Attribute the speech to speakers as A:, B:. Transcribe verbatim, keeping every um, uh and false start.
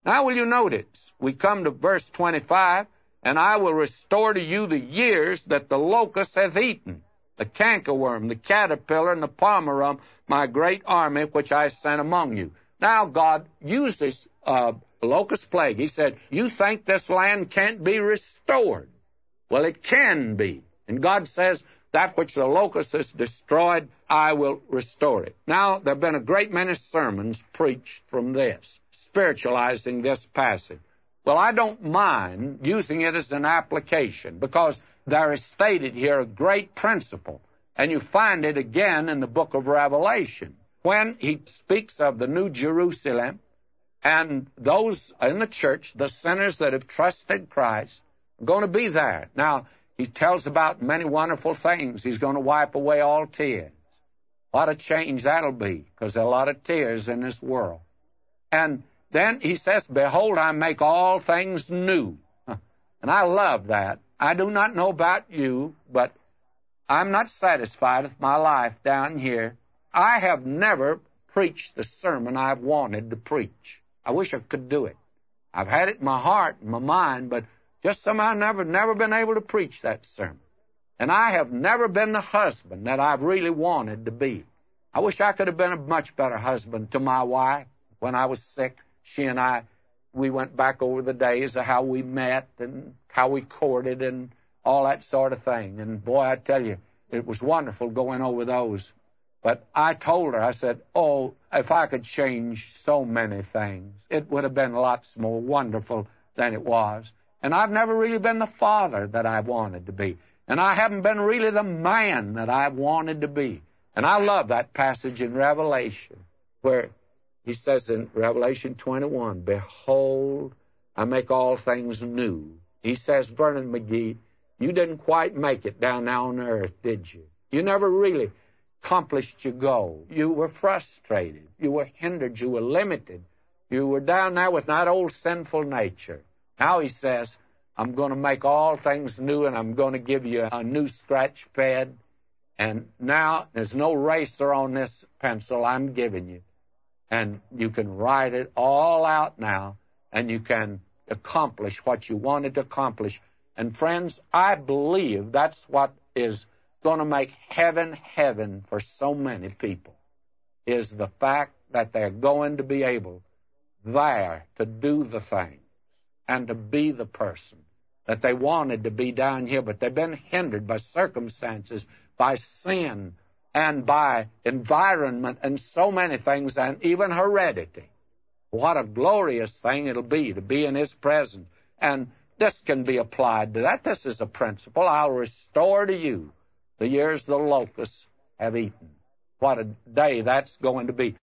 A: Now will you notice, we come to verse twenty-five, and I will restore to you the years that the locust hath eaten, the cankerworm, the caterpillar, and the palmerum, my great army which I sent among you. Now God used this uh, locust plague. He said, you think this land can't be restored. Well, it can be. And God says, that which the locust has destroyed, I will restore it. Now, there have been a great many sermons preached from this, spiritualizing this passage. Well, I don't mind using it as an application, because there is stated here a great principle, and you find it again in the book of Revelation, when he speaks of the New Jerusalem, and those in the church, the sinners that have trusted Christ, are going to be there. Now, he tells about many wonderful things. He's going to wipe away all tears. What a change that'll be, because there are a lot of tears in this world. And then he says, behold, I make all things new. And I love that. I do not know about you, but I'm not satisfied with my life down here. I have never preached the sermon I've wanted to preach. I wish I could do it. I've had it in my heart and my mind, but just somehow I've never, never been able to preach that sermon. And I have never been the husband that I've really wanted to be. I wish I could have been a much better husband to my wife. When I was sick, she and I, we went back over the days of how we met and how we courted and all that sort of thing. And boy, I tell you, it was wonderful going over those. But I told her, I said, oh, if I could change so many things, it would have been lots more wonderful than it was. And I've never really been the father that I wanted to be. And I haven't been really the man that I wanted to be. And I love that passage in Revelation where he says in Revelation twenty-one, behold, I make all things new. He says, Vernon McGee, you didn't quite make it down there on earth, did you? You never really accomplished your goal. You were frustrated. You were hindered. You were limited. You were down there with that old sinful nature. Now he says, I'm going to make all things new, and I'm going to give you a new scratch pad. And now there's no eraser on this pencil I'm giving you. And you can write it all out now, and you can accomplish what you wanted to accomplish. And friends, I believe that's what is going to make heaven heaven for so many people, is the fact that they're going to be able there to do the thing and to be the person that they wanted to be down here, but they've been hindered by circumstances, by sin, and by environment, and so many things, and even heredity. What a glorious thing it'll be to be in His presence. And this can be applied to that. This is a principle. I'll restore to you the years the locusts have eaten. What a day that's going to be.